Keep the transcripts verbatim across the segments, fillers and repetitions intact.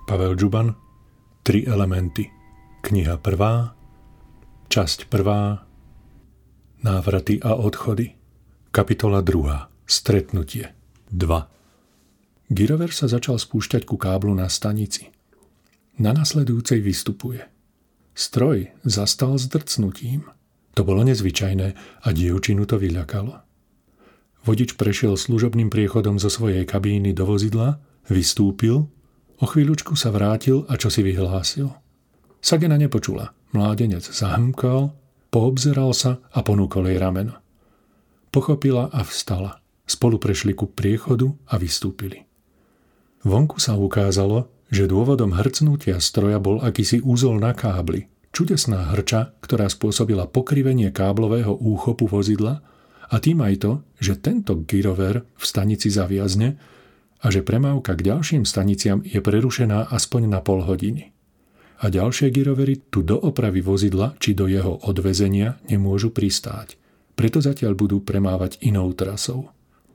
Pavel Džuban, Tri elementy. Kniha prvá, časť prvá, Návraty a odchody. Kapitola druhá. Stretnutie. dva. Girover sa začal spúšťať ku káblu na stanici. Na nasledujúcej vystupuje. Stroj zastal s drcnutím. To bolo nezvyčajné a dievčinu to vyľakalo. Vodič prešiel služobným priechodom zo svojej kabíny do vozidla, vystúpil, o chvíľučku sa vrátil a čosi vyhlásil. Sagena nepočula. Mládenec zahmkal, poobzeral sa a ponúkol jej rameno. Pochopila a vstala. Spolu prešli ku priechodu a vystúpili. Vonku sa ukázalo, že dôvodom hrcnutia stroja bol akýsi úzol na kábli, čudesná hrča, ktorá spôsobila pokrivenie káblového úchopu vozidla a tým aj to, že tento gyrover v stanici zaviazne a že premávka k ďalším staniciam je prerušená aspoň na pol hodiny. A ďalšie gyrovery tu do opravy vozidla či do jeho odvezenia nemôžu pristáť. Preto zatiaľ budú premávať inou trasou.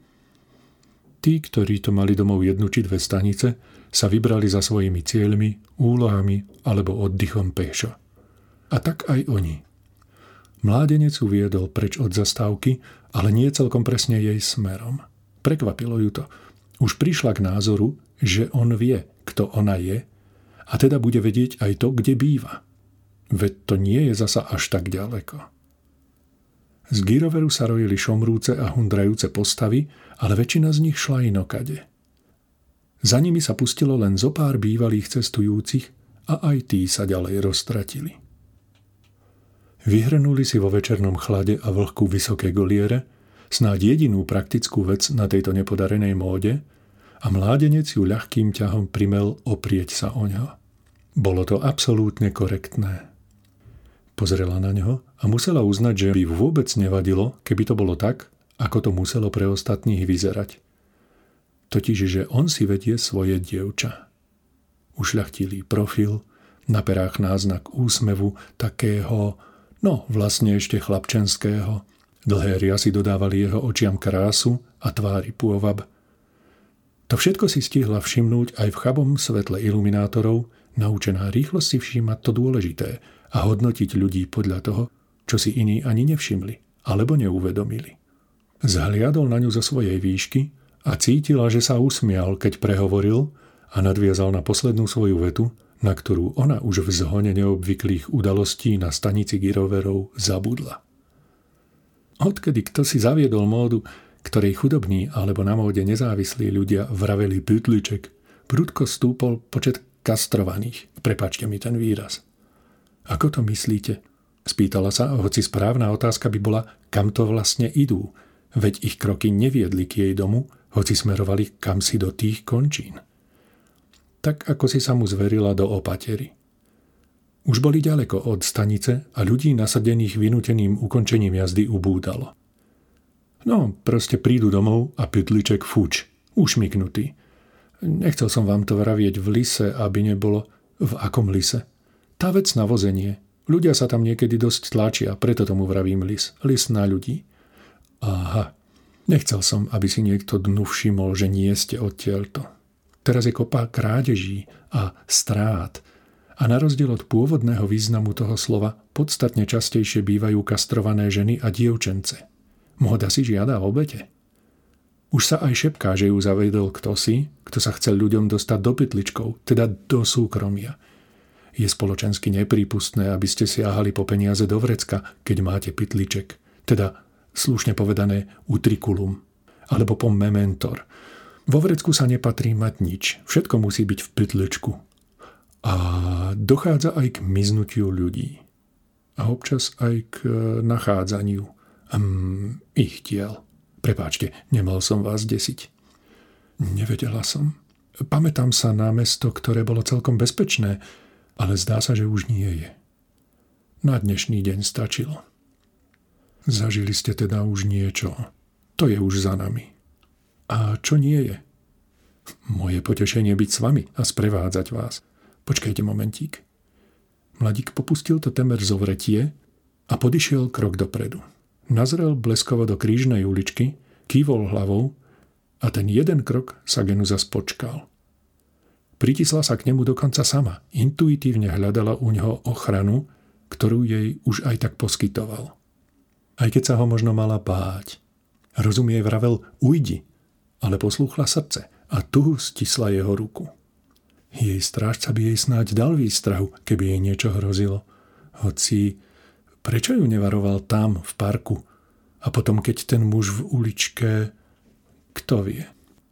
Tí, ktorí to mali domov jednu či dve stanice, sa vybrali za svojimi cieľmi, úlohami alebo oddychom pešo. A tak aj oni. Mládenec uviedol preč od zastávky, ale nie celkom presne jej smerom. Prekvapilo ju to. Už prišla k názoru, že on vie, kto ona je, a teda bude vedieť aj to, kde býva. Veď to nie je zasa až tak ďaleko. Z gyroveru sa rojili šomrúce a hundrajúce postavy, ale väčšina z nich šla inokade. Za nimi sa pustilo len zo pár bývalých cestujúcich a aj tí sa ďalej roztratili. Vyhrnuli si vo večernom chlade a vlhku vysoké goliere, snáď jedinú praktickú vec na tejto nepodarenej móde, a mládenec ju ľahkým ťahom primel oprieť sa o ňo. Bolo to absolútne korektné. Pozrela na ňo a musela uznať, že by vôbec nevadilo, keby to bolo tak, ako to muselo pre ostatných vyzerať. Totiž, že on si vedie svoje dievča. Ušľachtilý profil, na perách náznak úsmevu, takého, no vlastne ešte chlapčenského. Dlhé riasy dodávali jeho očiam krásu a tvári pôvab. To všetko si stihla všimnúť aj v chabom svetle iluminátorov, naučená rýchlo si všímať to dôležité a hodnotiť ľudí podľa toho, čo si iní ani nevšimli alebo neuvedomili. Zhliadol na ňu zo svojej výšky a cítila, že sa usmial, keď prehovoril a nadviazal na poslednú svoju vetu, na ktorú ona už v zhone neobvyklých udalostí na stanici gyroverov zabudla. Odkedy kto si zaviedol módu, ktorej chudobní alebo na móde nezávislí ľudia vraveli pytliček, prudko stúpol počet kastrovaných. Prepáčte mi ten výraz. Ako to myslíte? Spýtala sa, hoci správna otázka by bola, kam to vlastne idú, veď ich kroky neviedli k jej domu, hoci smerovali kamsi do tých končín. Tak ako si sa mu zverila do opatery. Už boli ďaleko od stanice a ľudí nasadených vynúteným ukončením jazdy ubúdalo. No, proste prídu domov a pytliček fuč, ušmyknutý. Nechcel som vám to vravieť v lise, aby nebolo v akom lise. Tá vec na vozenie. Ľudia sa tam niekedy dosť tlačia, preto tomu vravím lis. Lis na ľudí. Aha, nechcel som, aby si niekto dnu všimol, že nie ste odtiaľto. Teraz je kopa krádeží a strát. A na rozdiel od pôvodného významu toho slova podstatne častejšie bývajú kastrované ženy a dievčence. Móda si žiada obete. Už sa aj šepká, že ju zavedol ktosi, kto sa chcel ľuďom dostať do pytličkov, teda do súkromia. Je spoločensky neprípustné, aby ste siahali po peniaze do vrecka, keď máte pytliček, teda slušne povedané utrikulum, alebo po mementor. Vo vrecku sa nepatrí mať nič, všetko musí byť v pytličku. A dochádza aj k miznutiu ľudí. A občas aj k nachádzaniu um, ich tiel. Prepáčte, nemal som vás desiť. Nevedela som. Pamätám sa na mesto, ktoré bolo celkom bezpečné, ale zdá sa, že už nie je. Na dnešný deň stačilo. Zažili ste teda už niečo. To je už za nami. A čo nie je? Moje potešenie byť s vami a sprevádzať vás. Počkajte momentík. Mladík popustil to temer zovretie a podišiel krok dopredu. Nazrel bleskovo do krížnej uličky, kývol hlavou a ten jeden krok sa Genu zas počkal. Pritisla sa k nemu dokonca sama. Intuitívne hľadala u ňoho ochranu, ktorú jej už aj tak poskytoval. Aj keď sa ho možno mala báť. Rozum jej vravel ujdi, ale poslúchla srdce a tuhu stisla jeho ruku. Jej strážca by jej snáď dal výstrahu, keby jej niečo hrozilo. Hoci prečo ju nevaroval tam, v parku? A potom, keď ten muž v uličke... Kto vie?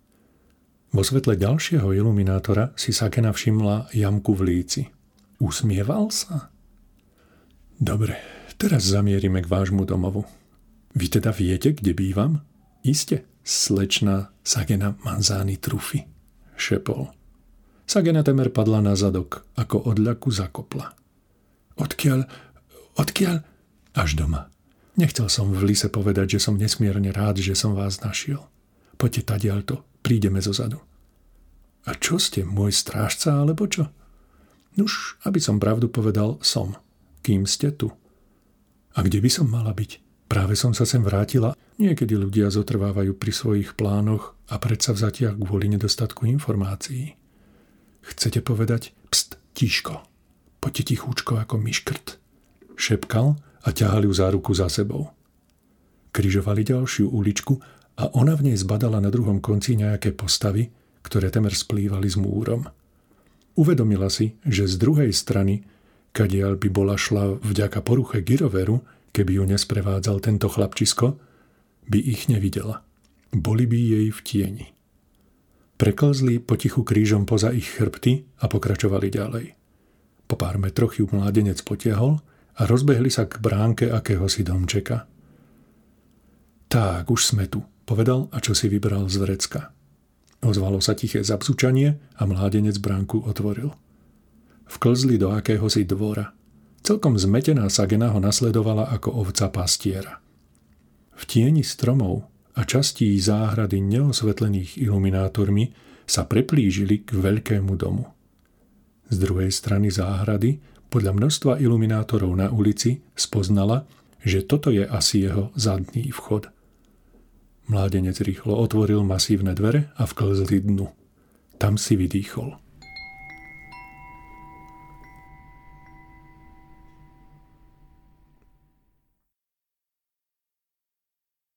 Vo svetle ďalšieho iluminátora si Sagena všimla jamku v líci. Usmieval sa? Dobre, teraz zamierime k vášmu domovu. Vy teda viete, kde bývam? Iste, slečna Sagena Manzani Truffi, šepol. Sagena temer padla na zadok, ako od ľaku zakopla. Odkiaľ, odkiaľ? Až doma. Nechcel som v lise povedať, že som nesmierne rád, že som vás našiel. Poďte tadiaľto, prídeme zozadu. A čo ste, môj strážca, alebo čo? Nuž, aby som pravdu povedal, som. Kým ste tu? A kde by som mala byť? Práve som sa sem vrátila. Niekedy ľudia zotrvávajú pri svojich plánoch a predsavzatiach kvôli nedostatku informácií. Chcete povedať? Pst, tíško. Poďte tichúčko ako myškrt. Šepkal a ťahal ju za ruku za sebou. Križovali ďalšiu uličku a ona v nej zbadala na druhom konci nejaké postavy, ktoré temer splývali s múrom. Uvedomila si, že z druhej strany, kadiaľ by bola šla vďaka poruche gyroveru, keby ju nesprevádzal tento chlapčisko, by ich nevidela. Boli by jej v tieni. Preklzli potichu krížom poza ich chrbty a pokračovali ďalej. Po pár metroch ju mládenec potiahol a rozbehli sa k bránke akéhosi domčeka. Tak, už sme tu, povedal a čo si vybral z vrecka. Ozvalo sa tiché zabsučanie a mládenec bránku otvoril. Vklzli do akéhosi dvora. Celkom zmetená Sagena ho nasledovala ako ovca pastiera. V tieni stromov a častí záhrady neosvetlených iluminátormi sa preplížili k veľkému domu. Z druhej strany záhrady, podľa množstva iluminátorov na ulici, spoznala, že toto je asi jeho zadný vchod. Mládenec rýchlo otvoril masívne dvere a vklzli dnu. Tam si vydýchol.